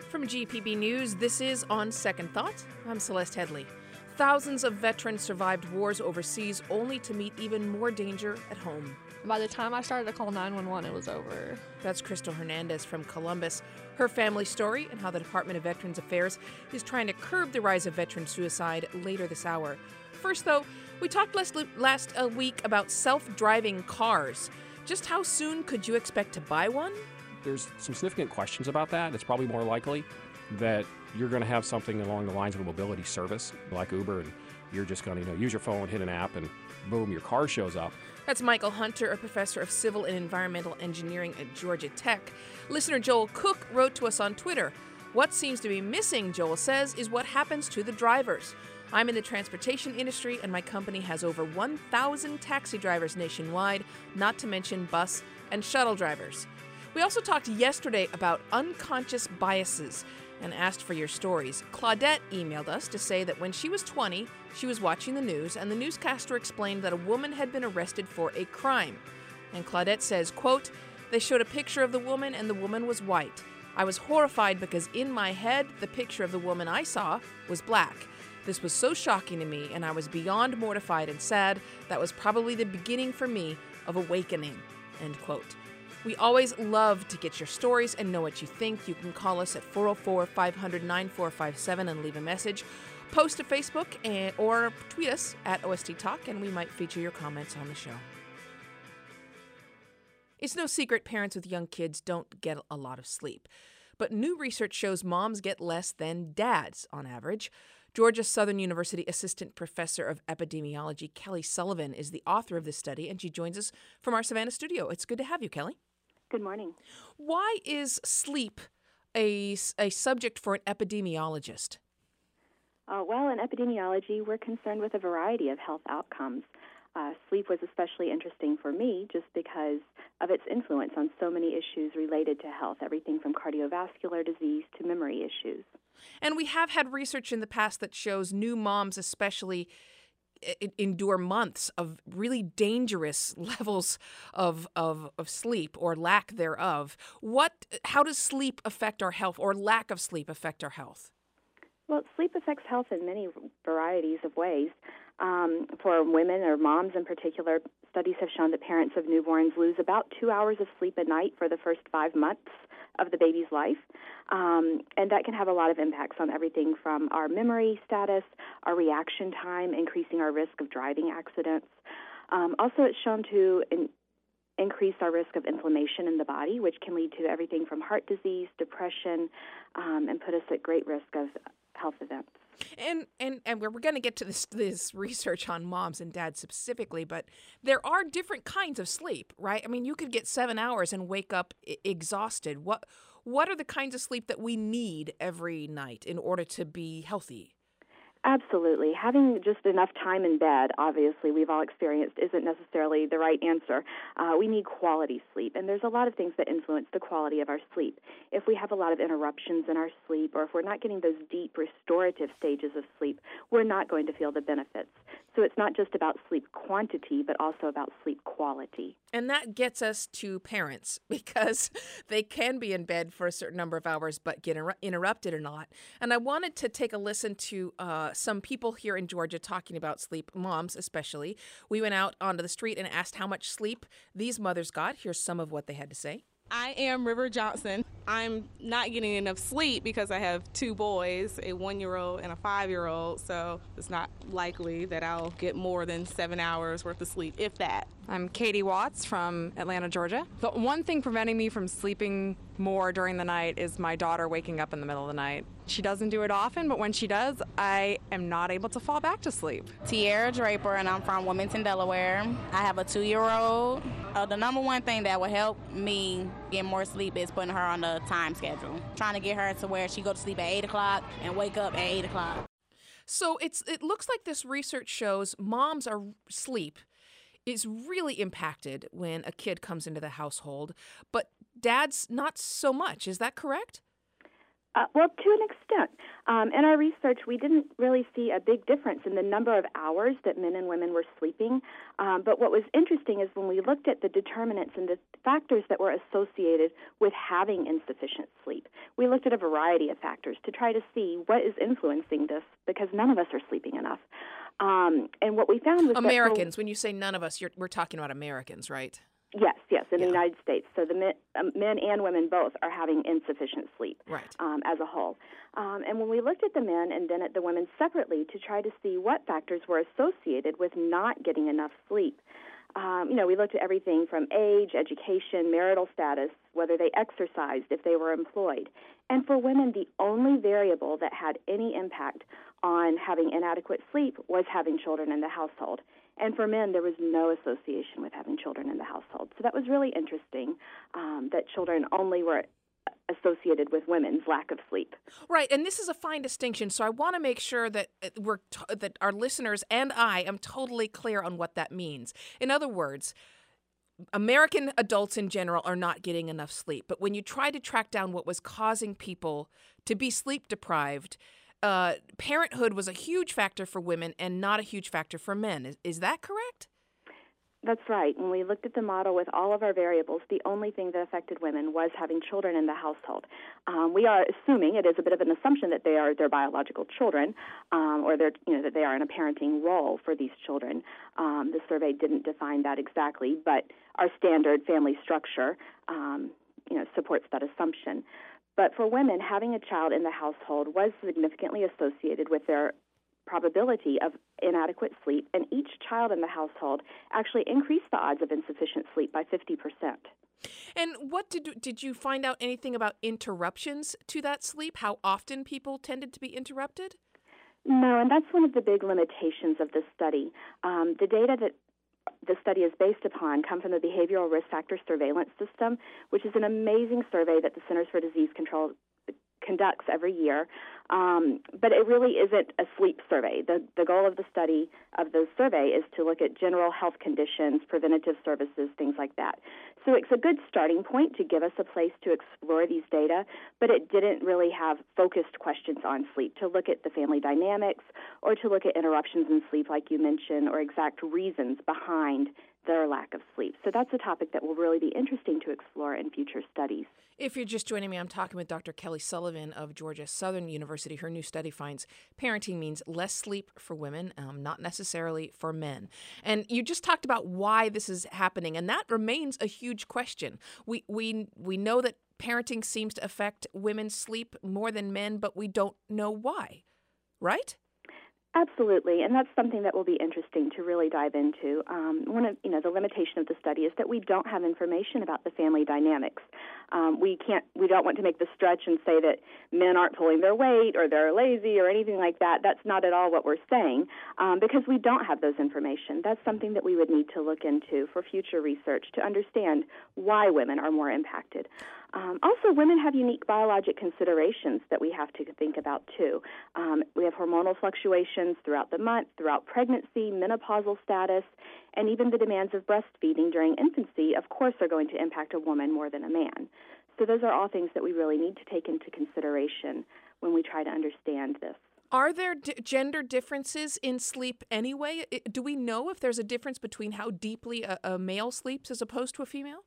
From GPB News, this is On Second Thought. I'm Celeste Headley. Thousands of veterans survived wars overseas only to meet even more danger at home. By the time I started to call 911, it was over. That's Crystal Hernandez from Columbus. Her family story and how the Department of Veterans Affairs is trying to curb the rise of veteran suicide later this hour. First, though, we talked last week about self-driving cars. Just how soon could you expect to buy one? There's some significant questions about that. It's probably more likely that you're going to have something along the lines of a mobility service like Uber, and you're just going to use your phone, hit an app, and boom, your car shows up. That's Michael Hunter, a professor of civil and environmental engineering at Georgia Tech. Listener Joel Cook wrote to us on Twitter. What seems to be missing, Joel says, is what happens to the drivers. I'm in the transportation industry, and my company has over 1,000 taxi drivers nationwide, not to mention bus and shuttle drivers. We also talked yesterday about unconscious biases and asked for your stories. Claudette emailed us to say that when she was 20, she was watching the news, and the newscaster explained that a woman had been arrested for a crime. And Claudette says, quote, "They showed a picture of the woman, and the woman was white. I was horrified because in my head, the picture of the woman I saw was black. This was so shocking to me, and I was beyond mortified and sad. That was probably the beginning for me of awakening," end quote. We always love to get your stories and know what you think. You can call us at 404-500-9457 and leave a message. Post to Facebook or tweet us at OST Talk, and we might feature your comments on the show. It's no secret parents with young kids don't get a lot of sleep. But new research shows moms get less than dads on average. Georgia Southern University Assistant Professor of Epidemiology Kelly Sullivan is the author of this study, and she joins us from our Savannah studio. It's good to have you, Kelly. Good morning. Why is sleep a subject for an epidemiologist? Well, in epidemiology, we're concerned with a variety of health outcomes. Sleep was especially interesting for me just because of its influence on so many issues related to health, everything from cardiovascular disease to memory issues. And we have had research in the past that shows new moms especially endure months of really dangerous levels of sleep or lack thereof. How does sleep affect our health, or lack of sleep affect our health? Well, sleep affects health in many varieties of ways. For women or moms in particular, studies have shown that parents of newborns lose about 2 hours of sleep a night for the first 5 months of the baby's life. And that can have a lot of impacts on everything from our memory status, our reaction time, increasing our risk of driving accidents. Also, it's shown to increase our risk of inflammation in the body, which can lead to everything from heart disease, depression, and put us at great risk of health events. And we're going to get to this research on moms and dads specifically, but there are different kinds of sleep, right? I mean, you could get 7 hours and wake up exhausted. What are the kinds of sleep that we need every night in order to be healthy? Absolutely. Having just enough time in bed, obviously, we've all experienced, isn't necessarily the right answer. We need quality sleep, and there's a lot of things that influence the quality of our sleep. If we have a lot of interruptions in our sleep, or if we're not getting those deep restorative stages of sleep, we're not going to feel the benefits. So it's not just about sleep quantity, but also about sleep quality. And that gets us to parents, because they can be in bed for a certain number of hours but get interrupted or not. And I wanted to take a listen to some people here in Georgia talking about sleep, moms especially. We went out onto the street and asked how much sleep these mothers got. Here's some of what they had to say. I am River Johnson. I'm not getting enough sleep because I have 2 boys, a 1-year-old and a 5-year-old, so it's not likely that I'll get more than 7 hours worth of sleep, if that. I'm Katie Watts from Atlanta, Georgia. The one thing preventing me from sleeping more during the night is my daughter waking up in the middle of the night. She doesn't do it often, but when she does, I am not able to fall back to sleep. Tierra Draper, and I'm from Wilmington, Delaware. I have a 2-year-old. The number one thing that will help me get more sleep is putting her on the time schedule. Trying to get her to where she go to sleep at 8 o'clock and wake up at 8 o'clock. So it looks like this research shows moms' sleep is really impacted when a kid comes into the household, but dads not so much. Is that correct? Well, to an extent. In our research, we didn't really see a big difference in the number of hours that men and women were sleeping. But what was interesting is when we looked at the determinants and the factors that were associated with having insufficient sleep, we looked at a variety of factors to try to see what is influencing this, because none of us are sleeping enough. And what we found was Americans. When you say none of us, we're talking about Americans, right? Yes, in the United States. So the men and women both are having insufficient sleep as a whole. And when we looked at the men and then at the women separately to try to see what factors were associated with not getting enough sleep, we looked at everything from age, education, marital status, whether they exercised, if they were employed. And for women, the only variable that had any impact on having inadequate sleep was having children in the household. And for men, there was no association with having children in the household. So that was really interesting, that children only were associated with women's lack of sleep. Right, and this is a fine distinction, so I want to make sure that that our listeners and I am totally clear on what that means. In other words, American adults in general are not getting enough sleep, but when you try to track down what was causing people to be sleep deprived, parenthood was a huge factor for women and not a huge factor for men. Is that correct? That's right. When we looked at the model with all of our variables, the only thing that affected women was having children in the household. We are assuming, it is a bit of an assumption, that they are their biological children, or that they are in a parenting role for these children. The survey didn't define that exactly, but our standard family structure, supports that assumption. But for women, having a child in the household was significantly associated with their probability of inadequate sleep, and each child in the household actually increased the odds of insufficient sleep by 50%. And what did you find out anything about interruptions to that sleep? How often people tended to be interrupted? No, and that's one of the big limitations of this study. The data that the study is based upon come from the Behavioral Risk Factor Surveillance System, which is an amazing survey that the Centers for Disease Control conducts every year, but it really isn't a sleep survey. The goal of the study of the survey is to look at general health conditions, preventative services, things like that. So it's a good starting point to give us a place to explore these data, but it didn't really have focused questions on sleep, to look at the family dynamics or to look at interruptions in sleep like you mentioned, or exact reasons behind their lack of sleep. So that's a topic that will really be interesting to explore in future studies. If you're just joining me, I'm talking with Dr. Kelly Sullivan of Georgia Southern University. Her new study finds parenting means less sleep for women, not necessarily for men. And you just talked about why this is happening, and that remains a huge question. We know that parenting seems to affect women's sleep more than men, but we don't know why, right? Absolutely, and that's something that will be interesting to really dive into. One of the limitation of the study is that we don't have information about the family dynamics. We don't want to make the stretch and say that men aren't pulling their weight or they're lazy or anything like that. That's not at all what we're saying, because we don't have those information. That's something that we would need to look into for future research to understand why women are more impacted. Also, women have unique biologic considerations that we have to think about, too. We have hormonal fluctuations throughout the month, throughout pregnancy, menopausal status, and even the demands of breastfeeding during infancy, of course, are going to impact a woman more than a man. So those are all things that we really need to take into consideration when we try to understand this. Are there gender differences in sleep anyway? Do we know if there's a difference between how deeply a male sleeps as opposed to a female?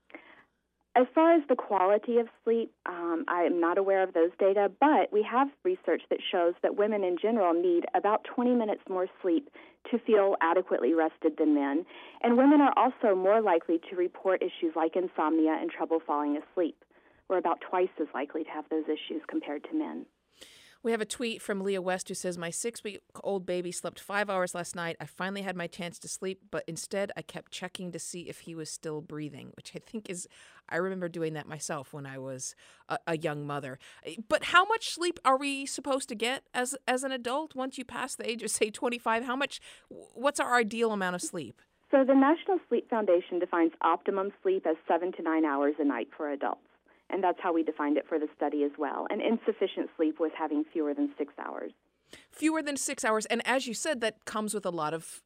As far as the quality of sleep, I am not aware of those data, but we have research that shows that women in general need about 20 minutes more sleep to feel adequately rested than men. And women are also more likely to report issues like insomnia and trouble falling asleep. We're about twice as likely to have those issues compared to men. We have a tweet from Leah West who says, my 6-week-old baby slept 5 hours last night. I finally had my chance to sleep, but instead I kept checking to see if he was still breathing, which I think I remember doing that myself when I was a young mother. But how much sleep are we supposed to get as an adult once you pass the age of, say, 25? What's our ideal amount of sleep? So the National Sleep Foundation defines optimum sleep as 7 to 9 hours a night for adults. And that's how we defined it for the study as well. And insufficient sleep was having fewer than 6 hours. Fewer than 6 hours. And as you said, that comes with a lot of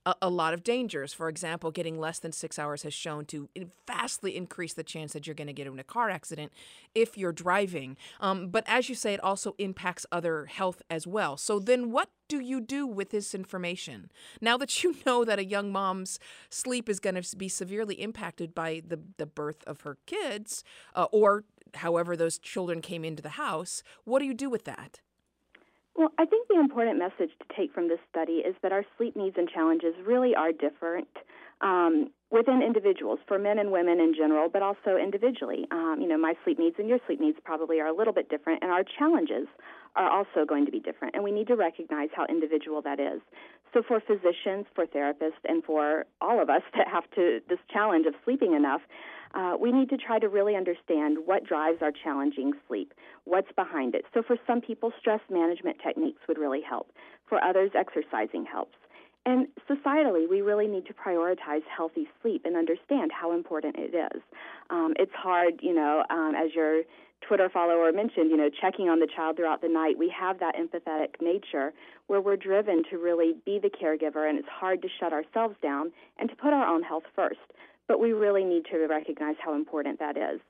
a lot of dangers. For example, getting less than 6 hours has shown to vastly increase the chance that you're going to get in a car accident if you're driving. But as you say, it also impacts other health as well. So then what do you do with this information? Now that you know that a young mom's sleep is going to be severely impacted by the birth of her kids, or however those children came into the house, what do you do with that? Well, I think the important message to take from this study is that our sleep needs and challenges really are different within individuals, for men and women in general, but also individually. My sleep needs and your sleep needs probably are a little bit different, and our challenges are also going to be different, and we need to recognize how individual that is. So for physicians, for therapists, and for all of us that have this challenge of sleeping enough, we need to try to really understand what drives our challenging sleep, what's behind it. So for some people, stress management techniques would really help. For others, exercising helps. And societally, we really need to prioritize healthy sleep and understand how important it is. It's hard, as your Twitter follower mentioned, checking on the child throughout the night. We have that empathetic nature where we're driven to really be the caregiver, and it's hard to shut ourselves down and to put our own health first. But we really need to recognize how important that is.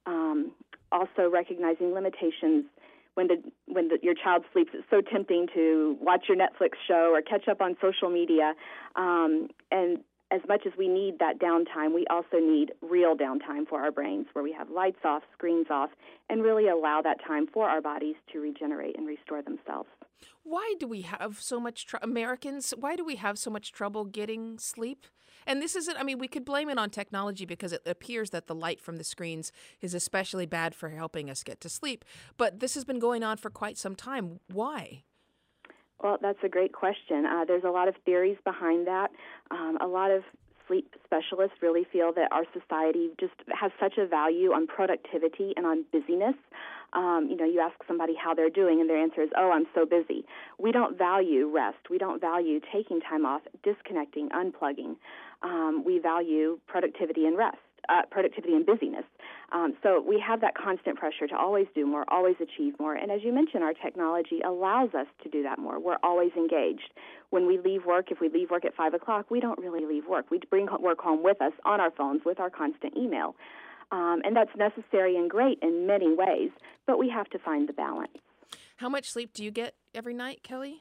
Also recognizing limitations when your child sleeps. It's so tempting to watch your Netflix show or catch up on social media. And as much as we need that downtime, we also need real downtime for our brains, where we have lights off, screens off, and really allow that time for our bodies to regenerate and restore themselves. Why do we have so much Americans, why do we have so much trouble getting sleep? And this isn't, we could blame it on technology because it appears that the light from the screens is especially bad for helping us get to sleep. But this has been going on for quite some time. Why? Well, that's a great question. There's a lot of theories behind that. A lot of sleep specialists really feel that our society just has such a value on productivity and on busyness. You ask somebody how they're doing, and their answer is, "Oh, I'm so busy." We don't value rest. We don't value taking time off, disconnecting, unplugging. We value productivity and rest, productivity and busyness. So we have that constant pressure to always do more, always achieve more. And as you mentioned, our technology allows us to do that more. We're always engaged. When we leave work, if we leave work at 5 o'clock, we don't really leave work. We bring work home with us on our phones with our constant email. And that's necessary and great in many ways, but we have to find the balance. How much sleep do you get every night, Kelly?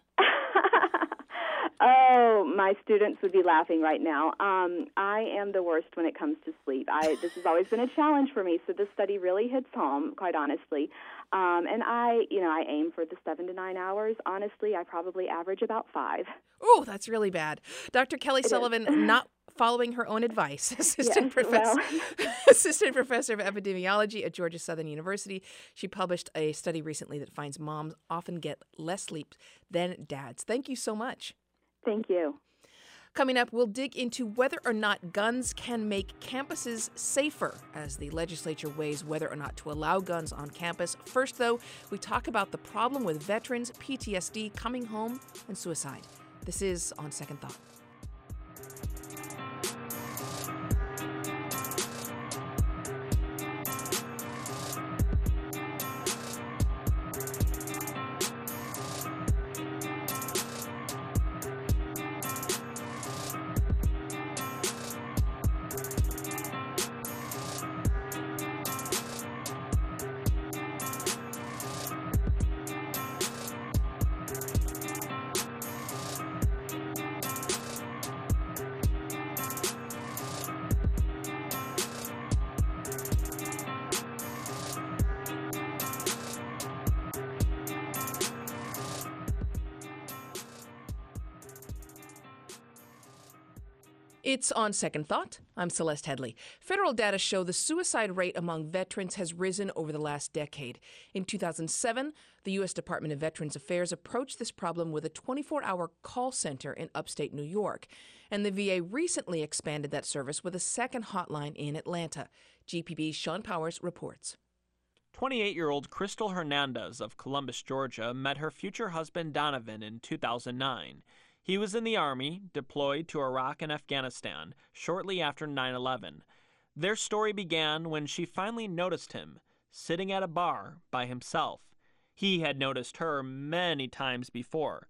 Oh, my students would be laughing right now. I am the worst when it comes to sleep. This has always been a challenge for me, so this study really hits home, quite honestly. And I aim for the 7 to 9 hours. Honestly, I probably average about 5. Oh, that's really bad. Dr. Kelly Sullivan, not following her own advice, assistant professor of epidemiology at Georgia Southern University. She published a study recently that finds moms often get less sleep than dads. Thank you so much. Thank you. Coming up, we'll dig into whether or not guns can make campuses safer as the legislature weighs whether or not to allow guns on campus. First, though, we talk about the problem with veterans, PTSD, coming home, and suicide. This is On Second Thought. It's On Second Thought. I'm Celeste Headley. Federal data show the suicide rate among veterans has risen over the last decade. In 2007, the U.S. Department of Veterans Affairs approached this problem with a 24-hour call center in upstate New York. And the VA recently expanded that service with a second hotline in Atlanta. GPB's Sean Powers reports. 28-year-old Crystal Hernandez of Columbus, Georgia, met her future husband Donovan in 2009. He was in the Army, deployed to Iraq and Afghanistan, shortly after 9/11. Their story began when she finally noticed him, sitting at a bar by himself. He had noticed her many times before.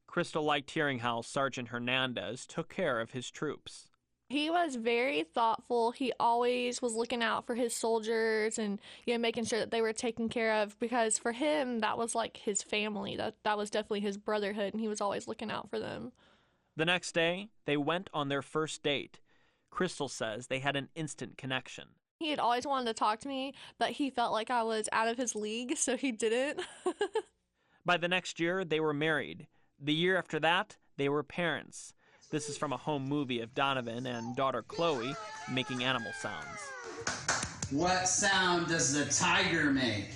Crystal liked hearing how Sergeant Hernandez took care of his troops. He was very thoughtful. He always was looking out for his soldiers and, making sure that they were taken care of, because for him, that was like his family. That was definitely his brotherhood, and he was always looking out for them. The next day, they went on their first date. Crystal says they had an instant connection. He had always wanted to talk to me, but he felt like I was out of his league, so he didn't. By the next year, they were married. The year after that, they were parents. This is from a home movie of Donovan and daughter Chloe making animal sounds. What sound does the tiger make?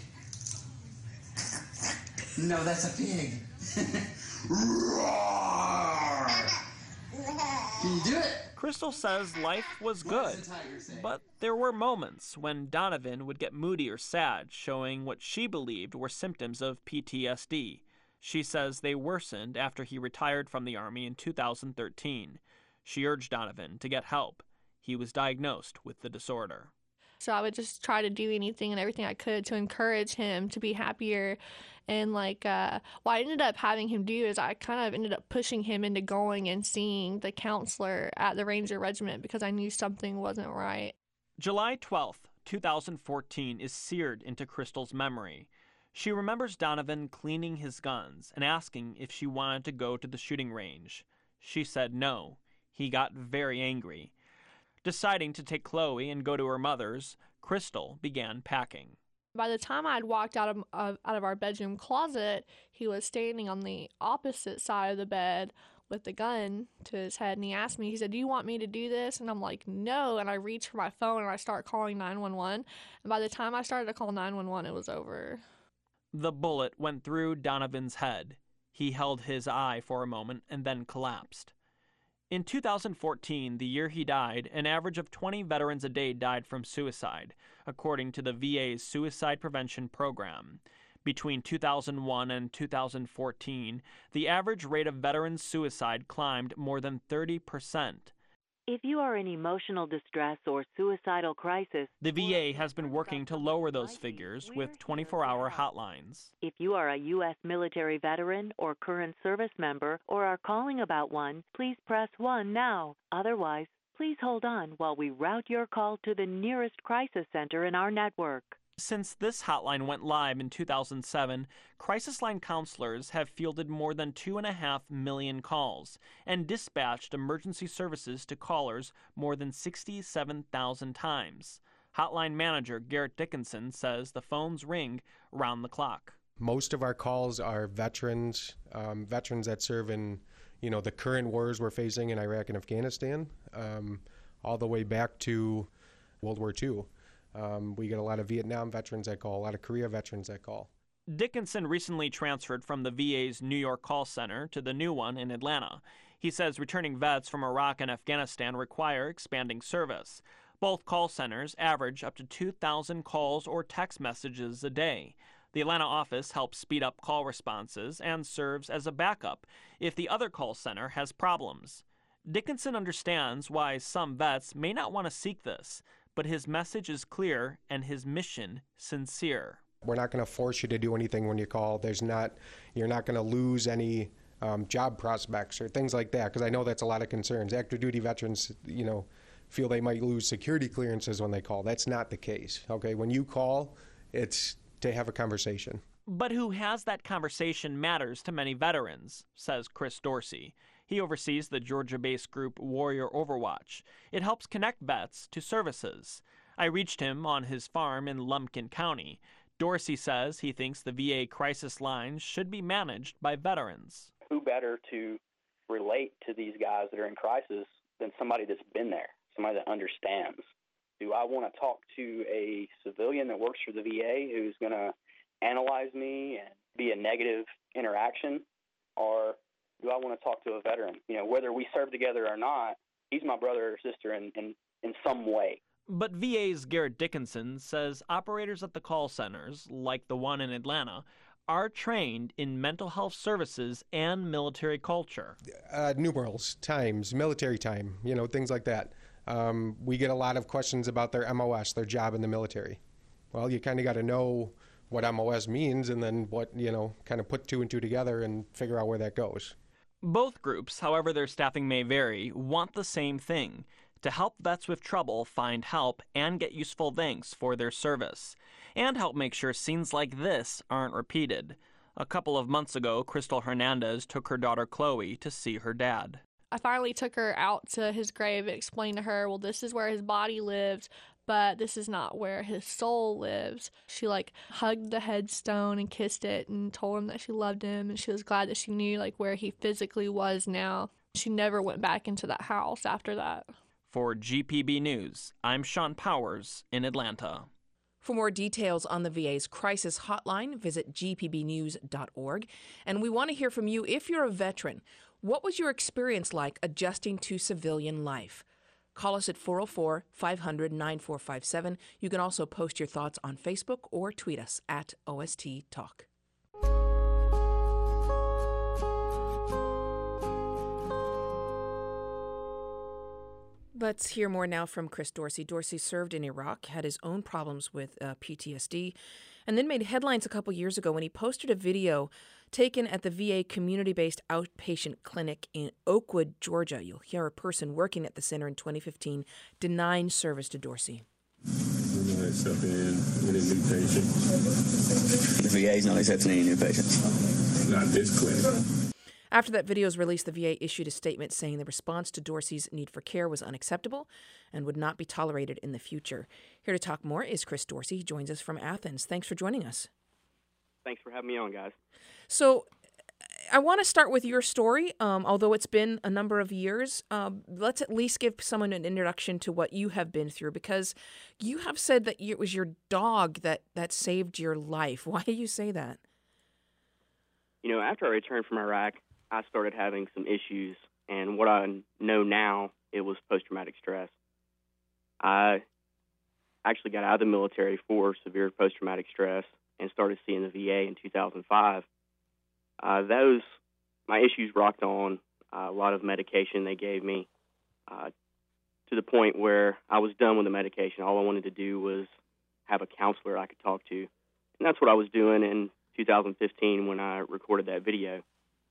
No, that's a pig. Roar! Can you do it? Crystal says life was good, but there were moments when Donovan would get moody or sad, showing what she believed were symptoms of PTSD. She says they worsened after he retired from the Army in 2013. She urged Donovan to get help. He was diagnosed with the disorder. So I would just try to do anything and everything I could to encourage him to be happier. And what I ended up having him do is I kind of ended up pushing him into going and seeing the counselor at the Ranger Regiment because I knew something wasn't right. July 12th, 2014 is seared into Crystal's memory. She remembers Donovan cleaning his guns and asking if she wanted to go to the shooting range. She said no. He got very angry. Deciding to take Chloe and go to her mother's, Crystal began packing. By the time I had walked out of our bedroom closet, he was standing on the opposite side of the bed with the gun to his head, and he asked me, he said, "Do you want me to do this?" And I'm like, "No," and I reach for my phone and I start calling 911, and by the time I started to call 911, it was over. The bullet went through Donovan's head. He held his eye for a moment and then collapsed. In 2014, the year he died, an average of 20 veterans a day died from suicide, according to the VA's Suicide Prevention Program. Between 2001 and 2014, the average rate of veterans' suicide climbed more than 30%. If you are in emotional distress or suicidal crisis, the VA has been working to lower those figures with 24-hour hotlines. If you are a U.S. military veteran or current service member or are calling about one, please press 1 now. Otherwise, please hold on while we route your call to the nearest crisis center in our network. Since this hotline went live in 2007, Crisis Line counselors have fielded more than 2.5 million calls and dispatched emergency services to callers more than 67,000 times. Hotline manager Garrett Dickinson says the phones ring round the clock. Most of our calls are veterans that serve in, the current wars we're facing in Iraq and Afghanistan, all the way back to World War II. We get a lot of Vietnam veterans that call, a lot of Korea veterans that call. Dickinson recently transferred from the VA's New York call center to the new one in Atlanta. He says returning vets from Iraq and Afghanistan require expanding service. Both call centers average up to 2,000 calls or text messages a day. The Atlanta office helps speed up call responses and serves as a backup if the other call center has problems. Dickinson understands why some vets may not want to seek this, but his message is clear and his mission sincere. We're not going to force you to do anything when you call. You're not going to lose any job prospects or things like that, because I know that's a lot of concerns. Active duty veterans, feel they might lose security clearances when they call. That's not the case. Okay, when you call, it's to have a conversation. But who has that conversation matters to many veterans, says Chris Dorsey. He oversees the Georgia-based group Warrior Overwatch. It helps connect vets to services. I reached him on his farm in Lumpkin County. Dorsey says he thinks the VA crisis lines should be managed by veterans. Who better to relate to these guys that are in crisis than somebody that's been there, somebody that understands? Do I want to talk to a civilian that works for the VA who's going to analyze me and be a negative interaction, or do I want to talk to a veteran? Whether we serve together or not, he's my brother or sister in some way. But VA's Garrett Dickinson says operators at the call centers, like the one in Atlanta, are trained in mental health services and military culture. Numerals, times, military time, things like that. We get a lot of questions about their MOS, their job in the military. Well, you kind of got to know what MOS means and then what, kind of put 2 and 2 together and figure out where that goes. Both groups, however their staffing may vary, want the same thing: to help vets with trouble find help and get useful thanks for their service, and help make sure scenes like this aren't repeated. A couple of months ago, Crystal Hernandez took her daughter Chloe to see her dad. I finally took her out to his grave and explained to her, well, this is where his body lives, but this is not where his soul lives. She hugged the headstone and kissed it and told him that she loved him, and she was glad that she knew where he physically was now. She never went back into that house after that. For GPB News, I'm Sean Powers in Atlanta. For more details on the VA's crisis hotline, visit gpbnews.org. And we want to hear from you if you're a veteran. What was your experience like adjusting to civilian life? Call us at 404-500-9457. You can also post your thoughts on Facebook or tweet us at OST Talk. Let's hear more now from Chris Dorsey. Dorsey served in Iraq, had his own problems with PTSD, and then made headlines a couple years ago when he posted a video taken at the VA community-based outpatient clinic in Oakwood, Georgia. You'll hear a person working at the center in 2015 denying service to Dorsey. We're going to accept any new patient. The VA is not accepting any new patients. Not this clinic. After that video was released, the VA issued a statement saying the response to Dorsey's need for care was unacceptable and would not be tolerated in the future. Here to talk more is Chris Dorsey. He joins us from Athens. Thanks for joining us. Thanks for having me on, guys. So I want to start with your story. Although it's been a number of years, let's at least give someone an introduction to what you have been through, because you have said that it was your dog that saved your life. Why do you say that? You know, after I returned from Iraq, I started having some issues, and what I know now, it was post-traumatic stress. I actually got out of the military for severe post-traumatic stress and started seeing the VA in 2005. My issues rocked on, a lot of medication they gave me, to the point where I was done with the medication. All I wanted to do was have a counselor I could talk to, and that's what I was doing in 2015 when I recorded that video.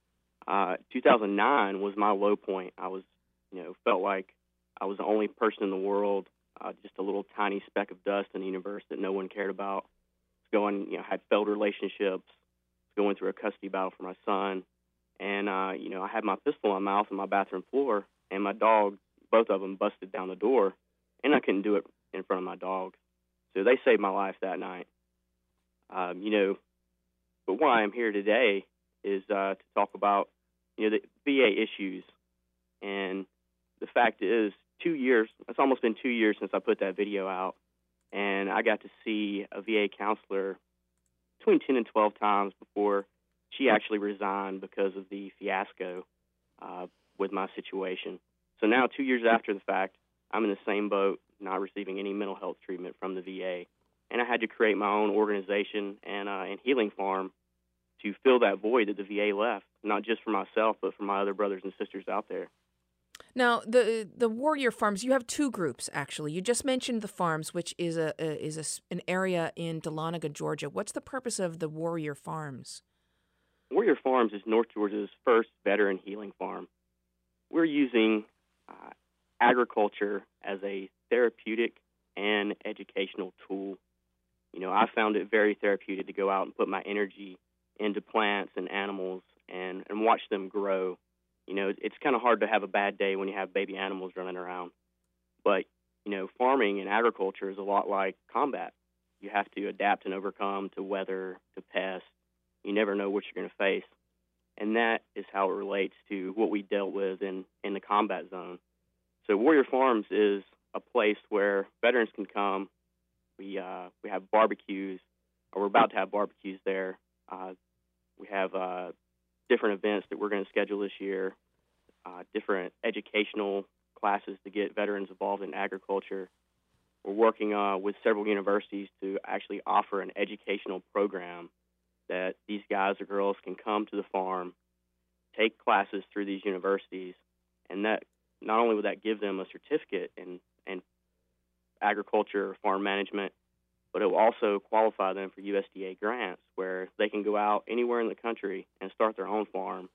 2009 was my low point. I was, felt like I was the only person in the world, just a little tiny speck of dust in the universe that no one cared about. Had failed relationships, going through a custody battle for my son, and I had my pistol in my mouth on my bathroom floor, and my dog, both of them, busted down the door, and I couldn't do it in front of my dog. So they saved my life that night. But why I'm here today is to talk about the VA issues. And the fact is, 2 years, it's almost been 2 years since I put that video out, and I got to see a VA counselor between 10 and 12 times before she actually resigned because of the fiasco with my situation. So now, 2 years after the fact, I'm in the same boat, not receiving any mental health treatment from the VA. And I had to create my own organization and healing farm to fill that void that the VA left, not just for myself, but for my other brothers and sisters out there. Now, the Warrior Farms, you have two groups, actually. You just mentioned the farms, which is an area in Dahlonega, Georgia. What's the purpose of the Warrior Farms? Warrior Farms is North Georgia's first veteran healing farm. We're using agriculture as a therapeutic and educational tool. I found it very therapeutic to go out and put my energy into plants and animals and watch them grow. It's kind of hard to have a bad day when you have baby animals running around. But, farming and agriculture is a lot like combat. You have to adapt and overcome to weather, to pests. You never know what you're going to face. And that is how it relates to what we dealt with in the combat zone. So Warrior Farms is a place where veterans can come. We have barbecues, or we're about to have barbecues there. We have different events that we're going to schedule this year, different educational classes to get veterans involved in agriculture. We're working with several universities to actually offer an educational program that these guys or girls can come to the farm, take classes through these universities, and that not only would that give them a certificate in agriculture or farm management, but it will also qualify them for USDA grants where they can go out anywhere in the country and start their own farm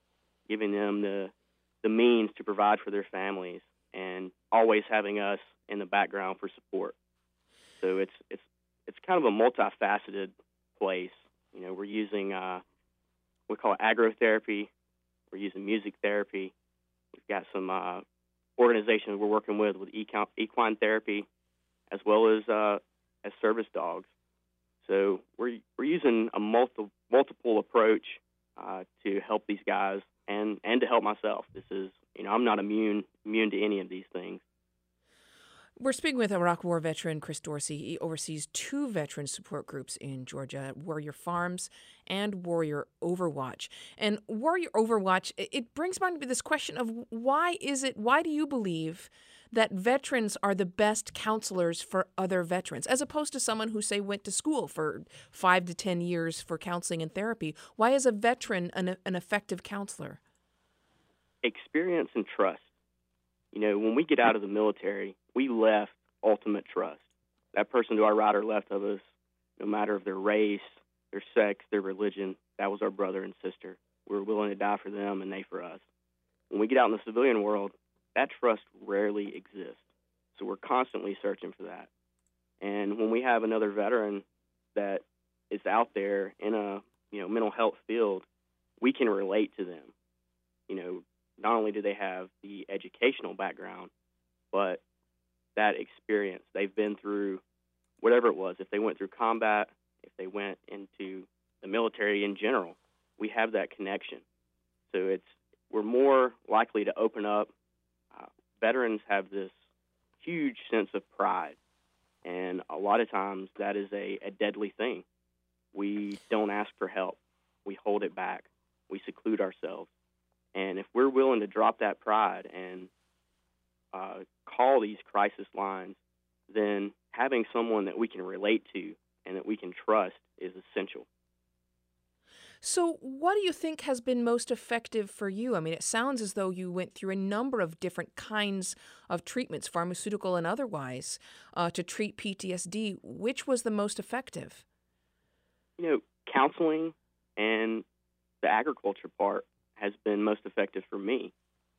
giving them the means to provide for their families, and always having us in the background for support. So it's kind of a multifaceted place. You know, we're using we call it agrotherapy. We're using music therapy. We've got some organizations we're working with equine therapy, as well as service dogs. So we're using a multiple approach to help these guys and to help myself. This is, I'm not immune to any of these things. We're speaking with Iraq War veteran Chris Dorsey. He oversees 2 veteran support groups in Georgia, Warrior Farms and Warrior Overwatch. And Warrior Overwatch, it brings mind to this question of why do you believe that veterans are the best counselors for other veterans, as opposed to someone who, say, went to school for 5 to 10 years for counseling and therapy? Why is a veteran an effective counselor? Experience and trust. When we get out of the military, we left ultimate trust. That person to our right or left of us, no matter of their race, their sex, their religion, that was our brother and sister. We were willing to die for them and they for us. When we get out in the civilian world, that trust rarely exists. So we're constantly searching for that. And when we have another veteran that is out there in a mental health field, we can relate to them. Not only do they have the educational background, but that experience. They've been through whatever it was. If they went through combat, if they went into the military in general, we have that connection. So we're more likely to open up. Veterans have this huge sense of pride, and a lot of times that is a deadly thing. We don't ask for help. We hold it back. We seclude ourselves. And if we're willing to drop that pride and call these crisis lines, then having someone that we can relate to and that we can trust is essential. So what do you think has been most effective for you? I mean, it sounds as though you went through a number of different kinds of treatments, pharmaceutical and otherwise, to treat PTSD. Which was the most effective? Counseling and the agriculture part has been most effective for me.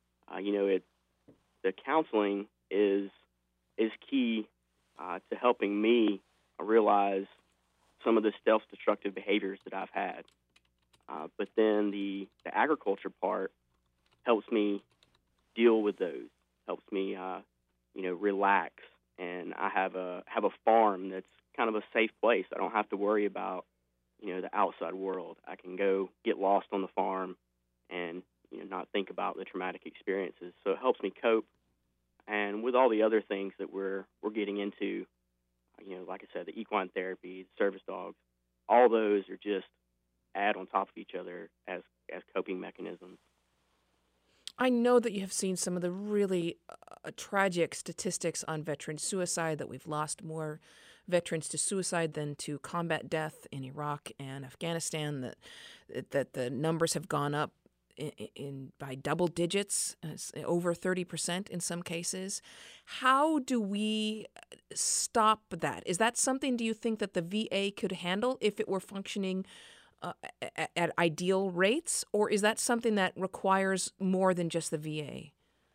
The counseling is key to helping me realize some of the self-destructive behaviors that I've had. But then the agriculture part helps me deal with those, helps me relax. And I have a farm that's kind of a safe place. I don't have to worry about the outside world. I can go get lost on the farm and not think about the traumatic experiences. So it helps me cope. And with all the other things that we're getting into, like I said, the equine therapy, the service dogs, all those are just add on top of each other as coping mechanisms. I know that you have seen some of the really tragic statistics on veteran suicide, that we've lost more veterans to suicide than to combat death in Iraq and Afghanistan, that the numbers have gone up by double digits, over 30% in some cases. How do we stop that? Is that something, do you think, that the VA could handle if it were functioning at ideal rates, or is that something that requires more than just the VA?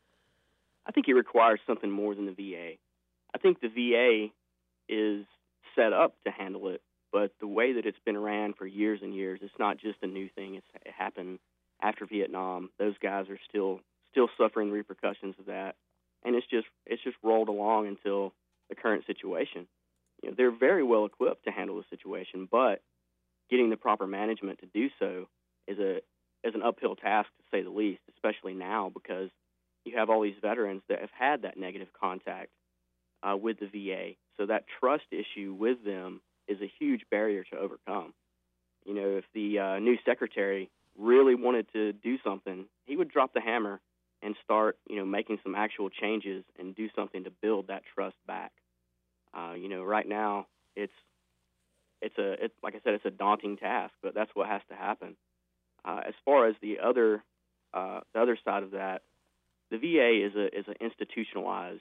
I think it requires something more than the VA. I think the VA is set up to handle it, but the way that it's been ran for years and years, it's not just a new thing. It happened after Vietnam. Those guys are still suffering the repercussions of that, and it's just rolled along until the current situation. They're very well equipped to handle the situation, but getting the proper management to do so is an uphill task, to say the least, especially now because you have all these veterans that have had that negative contact with the VA. So that trust issue with them is a huge barrier to overcome. If the new secretary really wanted to do something, he would drop the hammer and start, making some actual changes and do something to build that trust back. Right now it's like I said, it's a daunting task, but that's what has to happen. As far as the other side of that, the VA is an institutionalized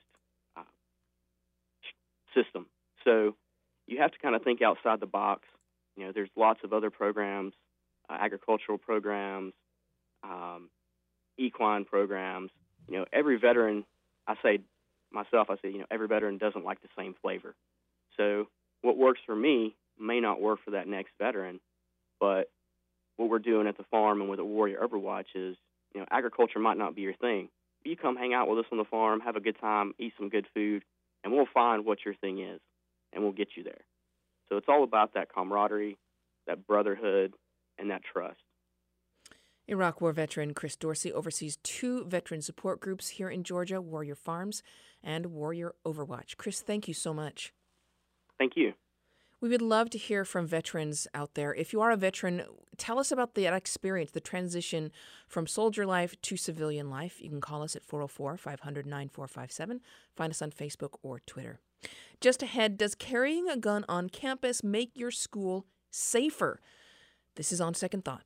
system. So you have to kind of think outside the box. There's lots of other programs, agricultural programs, equine programs. Every veteran, I say, every veteran doesn't like the same flavor. So what works for me may not work for that next veteran, but what we're doing at the farm and with the Warrior Overwatch is, agriculture might not be your thing. You come hang out with us on the farm, have a good time, eat some good food, and we'll find what your thing is, and we'll get you there. So it's all about that camaraderie, that brotherhood, and that trust. Iraq War veteran Chris Dorsey oversees 2 veteran support groups here in Georgia, Warrior Farms and Warrior Overwatch. Chris, thank you so much. Thank you. We would love to hear from veterans out there. If you are a veteran, tell us about that experience, the transition from soldier life to civilian life. You can call us at 404-500-9457. Find us on Facebook or Twitter. Just ahead, does carrying a gun on campus make your school safer? This is On Second Thought.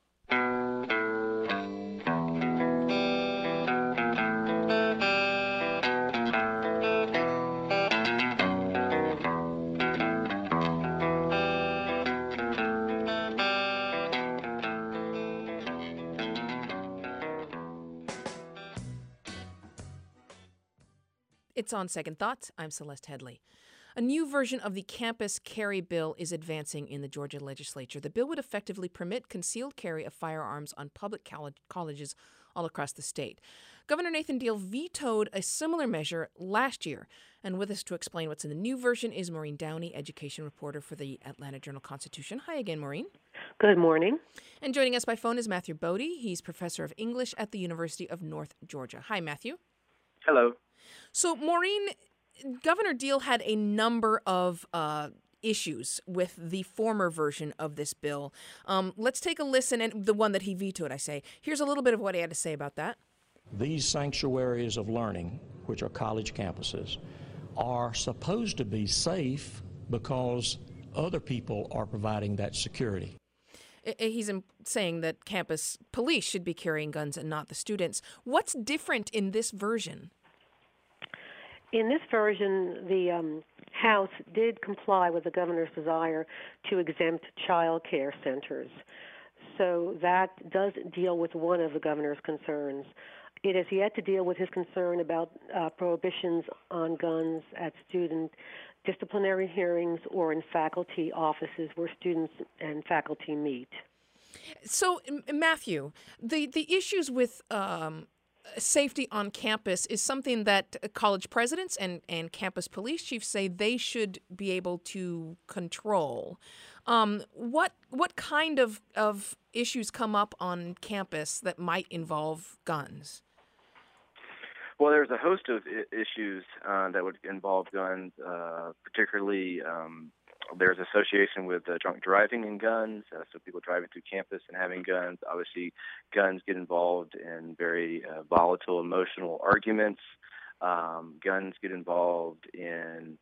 It's On Second Thoughts. I'm Celeste Headley. A new version of the campus carry bill is advancing in the Georgia legislature. The bill would effectively permit concealed carry of firearms on public colleges all across the state. Governor Nathan Deal vetoed a similar measure last year. And with us to explain what's in the new version is Maureen Downey, education reporter for the Atlanta Journal-Constitution. Hi again, Maureen. Good morning. And joining us by phone is Matthew Bodie. He's professor of English at the University of North Georgia. Hi, Matthew. Hello. So, Maureen, Governor Deal had a number of issues with the former version of this bill. Let's take a listen, and the one that he vetoed, I say. Here's a little bit of what he had to say about that. These sanctuaries of learning, which are college campuses, are supposed to be safe because other people are providing that security. He's saying that campus police should be carrying guns and not the students. What's different in this version? In this version, the House did comply with the governor's desire to exempt child care centers. So that does deal with one of the governor's concerns. It has yet to deal with his concern about prohibitions on guns at student disciplinary hearings or in faculty offices where students and faculty meet. So, Matthew, the issues with safety on campus is something that college presidents and campus police chiefs say they should be able to control. What kind of issues come up on campus that might involve guns? Well, there's a host of issues that would involve guns, particularly there's association with drunk driving and guns, so people driving through campus and having guns. Obviously, guns get involved in very volatile emotional arguments. Guns get involved in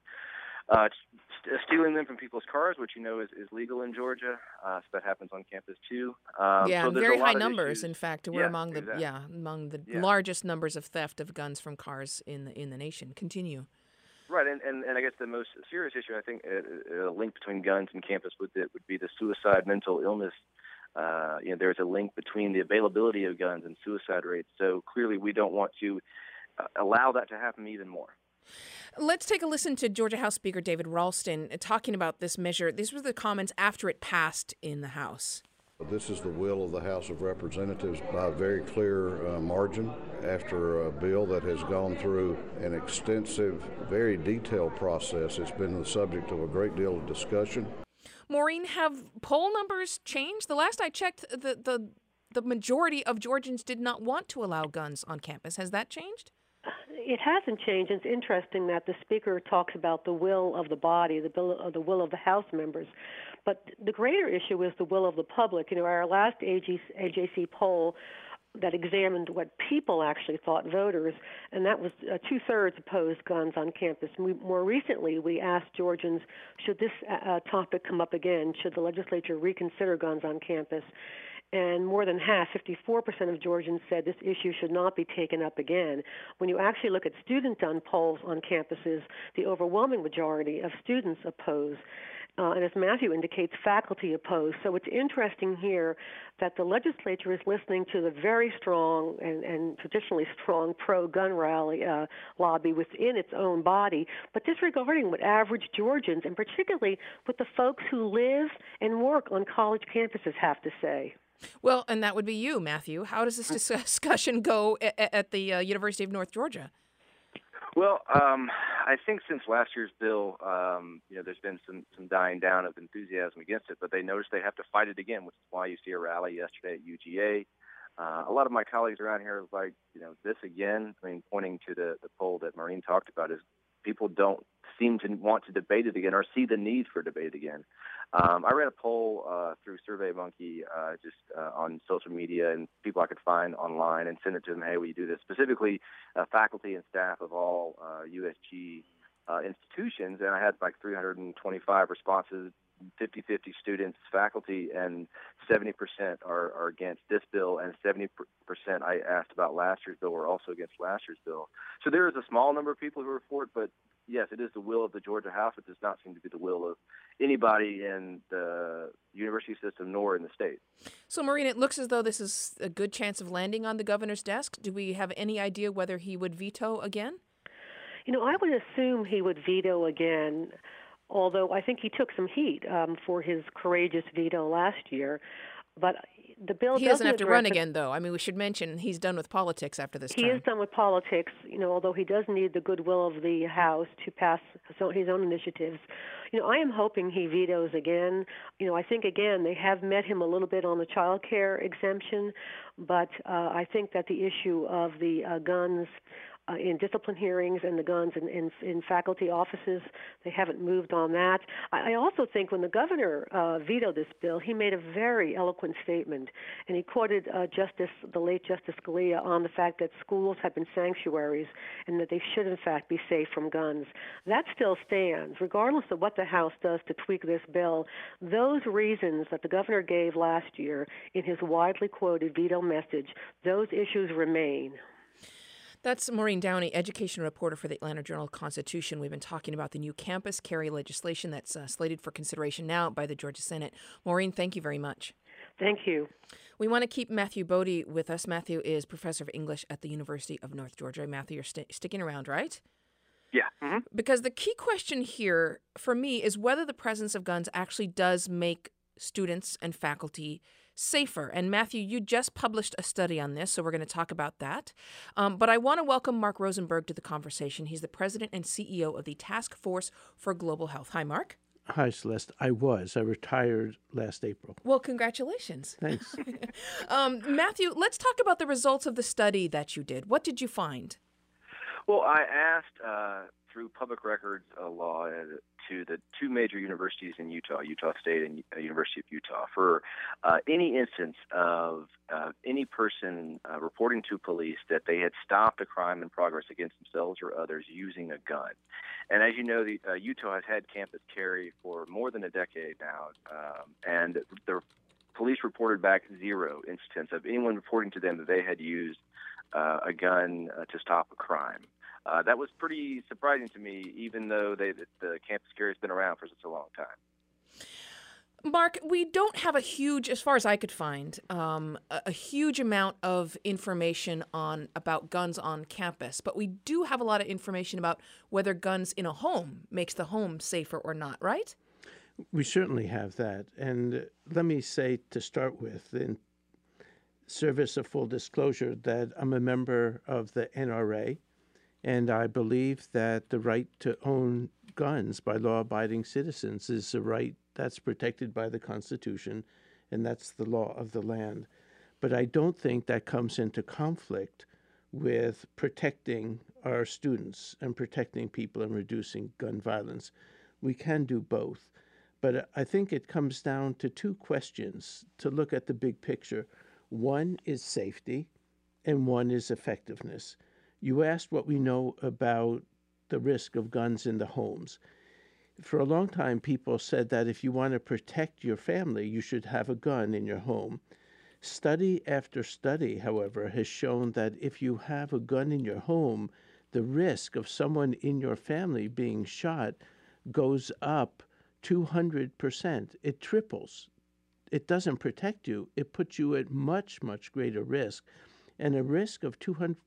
stealing them from people's cars, which is legal in Georgia. So that happens on campus too. So very high numbers. Issues. In fact, we're among the exactly. largest numbers of theft of guns from cars in the nation. Continue. Right, and I guess the most serious issue, I think, a link between guns and campus would be the suicide mental illness. There's a link between the availability of guns and suicide rates. So clearly we don't want to allow that to happen even more. Let's take a listen to Georgia House Speaker David Ralston talking about this measure. These were the comments after it passed in the House. This is the will of the House of Representatives by a very clear margin after a bill that has gone through an extensive, very detailed process. It's been the subject of a great deal of discussion. Maureen, have poll numbers changed? The last I checked, the majority of Georgians did not want to allow guns on campus. Has that changed? It hasn't changed. It's interesting that the Speaker talks about the will of the body, the will of the House members. But the greater issue is the will of the public. Our last AJC poll that examined what people actually thought, voters, and that was 2/3 opposed guns on campus. More recently, we asked Georgians, should this topic come up again? Should the legislature reconsider guns on campus? And more than half, 54% of Georgians said this issue should not be taken up again. When you actually look at student-done polls on campuses, the overwhelming majority of students oppose. and as Matthew indicates, faculty opposed. So it's interesting here that the legislature is listening to the very strong and traditionally strong pro-gun rally lobby within its own body, but disregarding what average Georgians, and particularly what the folks who live and work on college campuses, have to say. Well, and that would be you, Matthew. How does this discussion go at the University of North Georgia? Well, I think since last year's bill, there's been some dying down of enthusiasm against it, but they noticed they have to fight it again, which is why you see a rally yesterday at UGA. A lot of my colleagues around here are like, this again. I mean, pointing to the poll that Maureen talked about, is people don't seem to want to debate it again or see the need for debate again. I ran a poll through SurveyMonkey on social media and people I could find online and send it to them, hey, will you do this? Specifically, faculty and staff of all USG institutions, and I had like 325 responses, 50-50 students, faculty, and 70% are against this bill, and 70% I asked about last year's bill were also against last year's bill. So there is a small number of people who are for it, but yes, it is the will of the Georgia House. It does not seem to be the will of anybody in the university system nor in the state. So, Maureen, it looks as though this is a good chance of landing on the governor's desk. Do we have any idea whether he would veto again? I would assume he would veto again, although I think he took some heat for his courageous veto last year. But the bill doesn't have to run again, though. I mean, we should mention he's done with politics after this term. He is done with politics, although he does need the goodwill of the House to pass his own initiatives. I am hoping he vetoes again. I think, again, they have met him a little bit on the child care exemption, but I think that the issue of the guns in discipline hearings and the guns in faculty offices, they haven't moved on that. I also think when the governor vetoed this bill, he made a very eloquent statement, and he quoted the late Justice Scalia on the fact that schools have been sanctuaries and that they should, in fact, be safe from guns. That still stands, regardless of what the House does to tweak this bill. Those reasons that the governor gave last year in his widely quoted veto message, those issues remain. That's Maureen Downey, education reporter for the Atlanta Journal-Constitution. We've been talking about the new campus carry legislation that's slated for consideration now by the Georgia Senate. Maureen, thank you very much. Thank you. We want to keep Matthew Bodie with us. Matthew is professor of English at the University of North Georgia. Matthew, you're sticking around, right? Yeah. Mm-hmm. Because the key question here for me is whether the presence of guns actually does make students and faculty safer. And Matthew, you just published a study on this, so we're going to talk about that. But I want to welcome Mark Rosenberg to the conversation. He's the president and CEO of the Task Force for Global Health. Hi, Mark. Hi, Celeste. I retired last April. Well, congratulations. Thanks. Matthew, let's talk about the results of the study that you did. What did you find? Well, I asked through public records law to the two major universities in Utah State and University of Utah, for any instance of any person reporting to police that they had stopped a crime in progress against themselves or others using a gun. And as you know, Utah has had campus carry for more than a decade now, and the police reported back 0 instance of anyone reporting to them that they had used a gun to stop a crime. That was pretty surprising to me, even though the campus carry has been around for such a long time. Mark, we don't have a huge, as far as I could find, a huge amount of information about guns on campus, but we do have a lot of information about whether guns in a home makes the home safer or not, right? We certainly have that. And let me say to start with, in service of full disclosure, that I'm a member of the NRA, and I believe that the right to own guns by law-abiding citizens is a right that's protected by the Constitution, and that's the law of the land. But I don't think that comes into conflict with protecting our students and protecting people and reducing gun violence. We can do both. But I think it comes down to two questions to look at the big picture. One is safety, and one is effectiveness. You asked what we know about the risk of guns in the homes. For a long time, people said that if you want to protect your family, you should have a gun in your home. Study after study, however, has shown that if you have a gun in your home, the risk of someone in your family being shot goes up 200%. It triples. It doesn't protect you. It puts you at much, much greater risk. And a risk of 200%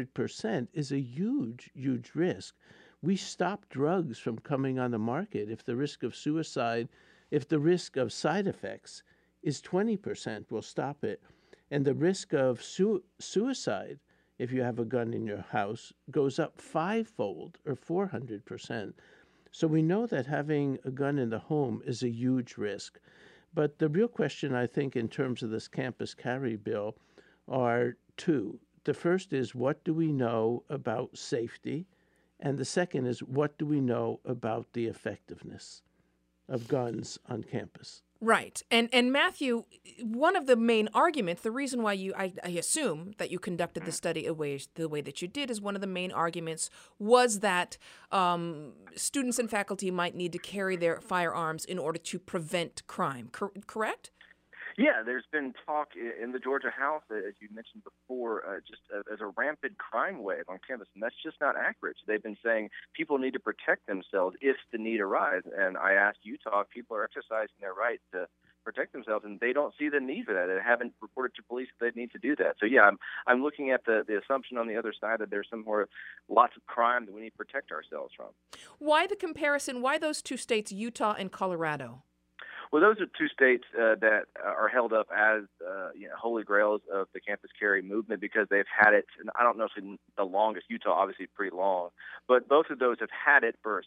is a huge, huge risk. We stop drugs from coming on the market if the risk of suicide, if the risk of side effects is 20%, we'll stop it. And the risk of suicide, if you have a gun in your house, goes up 5-fold or 400%. So we know that having a gun in the home is a huge risk. But the real question, I think, in terms of this campus carry bill are two. The first is, what do we know about safety? And the second is, what do we know about the effectiveness of guns on campus? Right. And Matthew, one of the main arguments, the reason why I assume that you conducted the study the way that you did, is one of the main arguments was that students and faculty might need to carry their firearms in order to prevent crime. Correct? Yeah, there's been talk in the Georgia House, as you mentioned before, just as a rampant crime wave on campus, and that's just not accurate. They've been saying people need to protect themselves if the need arises, and I asked Utah if people are exercising their right to protect themselves, and they don't see the need for that. They haven't reported to police that they need to do that. So, yeah, I'm looking at the assumption on the other side that there's lots of crime that we need to protect ourselves from. Why the comparison? Why those two states, Utah and Colorado? Well, those are two states that are held up as holy grails of the campus carry movement because they've had it. And I don't know if it's the longest. Utah, obviously, pretty long, but both of those have had it for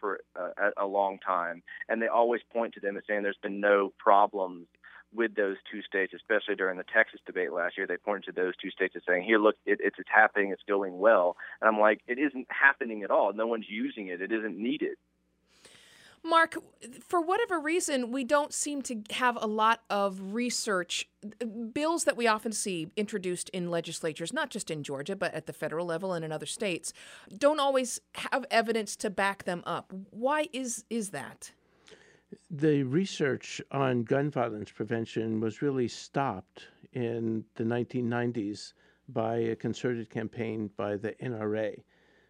a long time, and they always point to them as saying there's been no problems with those two states, especially during the Texas debate last year. They pointed to those two states as saying, "Here, look, it's happening. It's going well." And I'm like, it isn't happening at all. No one's using it. It isn't needed. Mark, for whatever reason, we don't seem to have a lot of research. Bills that we often see introduced in legislatures, not just in Georgia, but at the federal level and in other states, don't always have evidence to back them up. Why is that? The research on gun violence prevention was really stopped in the 1990s by a concerted campaign by the NRA.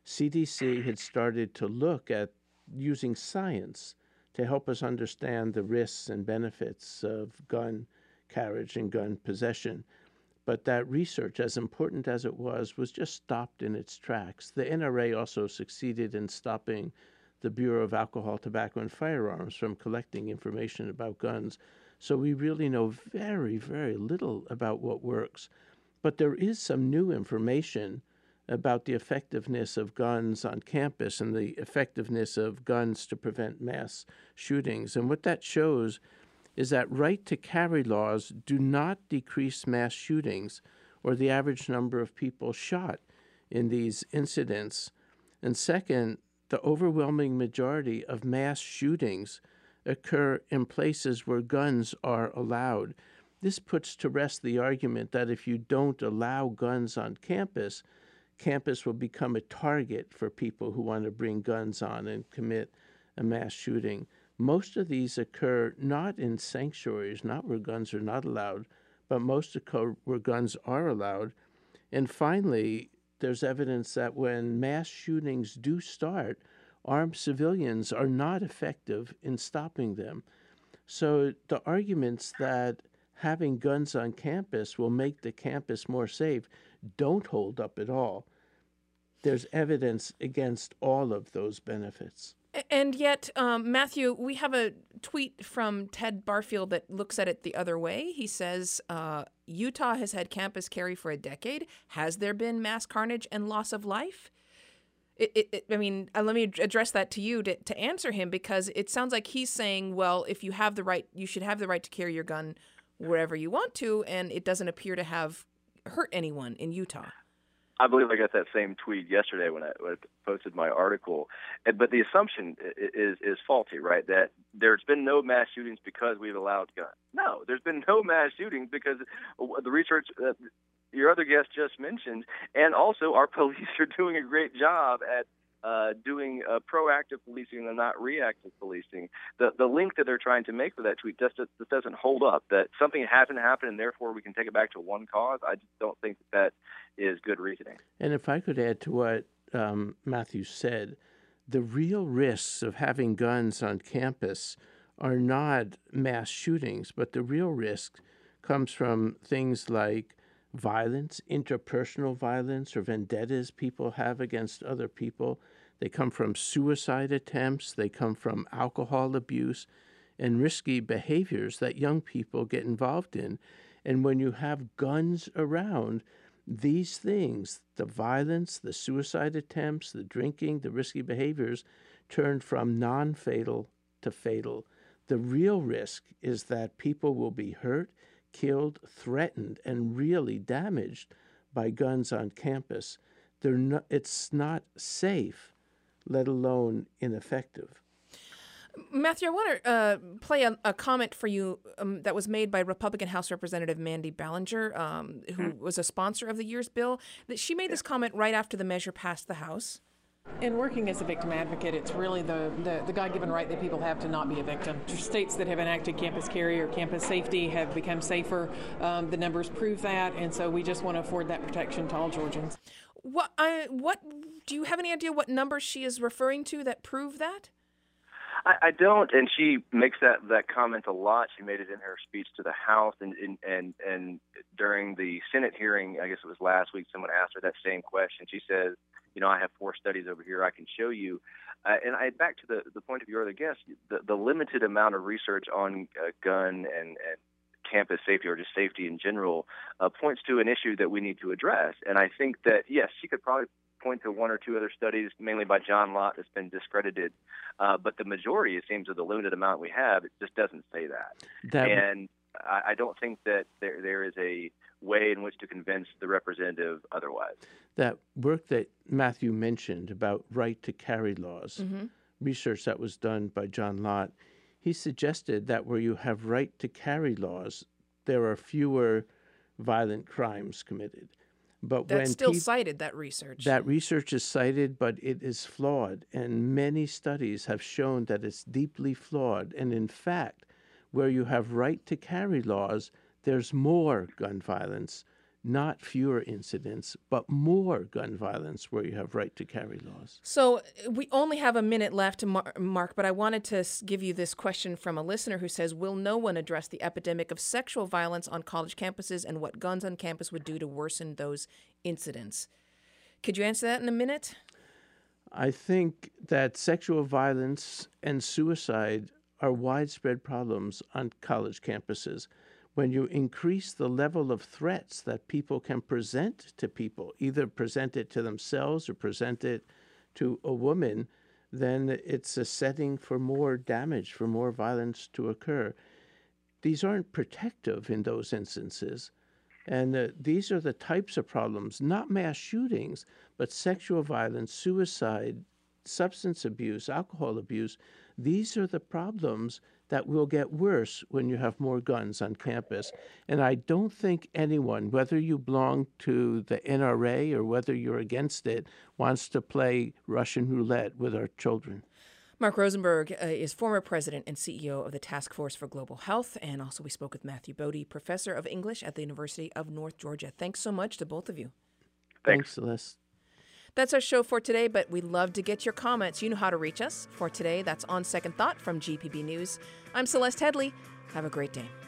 CDC had started to look at using science to help us understand the risks and benefits of gun carriage and gun possession. But that research, as important as it was just stopped in its tracks. The NRA also succeeded in stopping the Bureau of Alcohol, Tobacco, and Firearms from collecting information about guns. So we really know very, very little about what works. But there is some new information about the effectiveness of guns on campus and the effectiveness of guns to prevent mass shootings. And what that shows is that right to carry laws do not decrease mass shootings or the average number of people shot in these incidents. And second, the overwhelming majority of mass shootings occur in places where guns are allowed. This puts to rest the argument that if you don't allow guns on campus will become a target for people who want to bring guns on and commit a mass shooting. Most of these occur not in sanctuaries, not where guns are not allowed, but most occur where guns are allowed. And finally, there's evidence that when mass shootings do start, armed civilians are not effective in stopping them. So the arguments that having guns on campus will make the campus more safe don't hold up at all. There's evidence against all of those benefits. And yet, Matthew, we have a tweet from Ted Barfield that looks at it the other way. He says, Utah has had campus carry for a decade. Has there been mass carnage and loss of life? Let me address that to you to answer him, because it sounds like he's saying, well, if you have the right, you should have the right to carry your gun wherever you want to, and it doesn't appear to have hurt anyone in Utah. I believe I got that same tweet yesterday when I posted my article. But the assumption is faulty, right? That there's been no mass shootings because we've allowed guns. No, there's been no mass shootings because the research your other guest just mentioned, and also our police are doing a great job at doing proactive policing and not reactive policing. The link that they're trying to make for that tweet just doesn't hold up. That something hasn't happened and therefore we can take it back to one cause. I just don't think that is good reasoning. And if I could add to what Matthew said, the real risks of having guns on campus are not mass shootings, but the real risk comes from things like violence, interpersonal violence, or vendettas people have against other people. They come from suicide attempts. They come from alcohol abuse and risky behaviors that young people get involved in. And when you have guns around, these things, the violence, the suicide attempts, the drinking, the risky behaviors, turn from non-fatal to fatal. The real risk is that people will be hurt, killed, threatened, and really damaged by guns on campus. It's not safe, let alone ineffective. Matthew, I want to play a comment for you that was made by Republican House Representative Mandy Ballinger, who was a sponsor of the year's bill. That she made this comment right after the measure passed the House. In working as a victim advocate, it's really the God-given right that people have to not be a victim. States that have enacted campus carry or campus safety have become safer. The numbers prove that, and so we just want to afford that protection to all Georgians. What do you have any idea what numbers she is referring to that prove that? I don't, and she makes that comment a lot. She made it in her speech to the House, and during the Senate hearing, I guess it was last week, someone asked her that same question. She says, I have 4 studies over here I can show you. And back to the point of your other guest, the limited amount of research on gun and campus safety or just safety in general points to an issue that we need to address. And I think that, yes, she could probably point to 1 or 2 other studies, mainly by John Lott, that's been discredited. But the majority, it seems, of the limited amount we have, it just doesn't say that. And I don't think that there is a way in which to convince the representative otherwise. That work that Matthew mentioned about right to carry laws, research that was done by John Lott, he suggested that where you have right to carry laws, there are fewer violent crimes committed. But that's still cited, that research. That research is cited, but it is flawed. And many studies have shown that it's deeply flawed. And in fact, where you have right to carry laws, there's more gun violence, not fewer incidents, but more gun violence where you have right to carry laws. So we only have a minute left, Mark, but I wanted to give you this question from a listener who says, will no one address the epidemic of sexual violence on college campuses and what guns on campus would do to worsen those incidents? Could you answer that in a minute? I think that sexual violence and suicide are widespread problems on college campuses. When you increase the level of threats that people can present to people, either present it to themselves or present it to a woman, then it's a setting for more damage, for more violence to occur. These aren't protective in those instances. And these are the types of problems, not mass shootings, but sexual violence, suicide, substance abuse, alcohol abuse. These are the problems that will get worse when you have more guns on campus. And I don't think anyone, whether you belong to the NRA or whether you're against it, wants to play Russian roulette with our children. Mark Rosenberg is former president and CEO of the Task Force for Global Health. And also we spoke with Matthew Bodie, professor of English at the University of North Georgia. Thanks so much to both of you. Thanks, Celeste. That's our show for today, but we'd love to get your comments. You know how to reach us. For today, that's On Second Thought from GPB News. I'm Celeste Headley. Have a great day.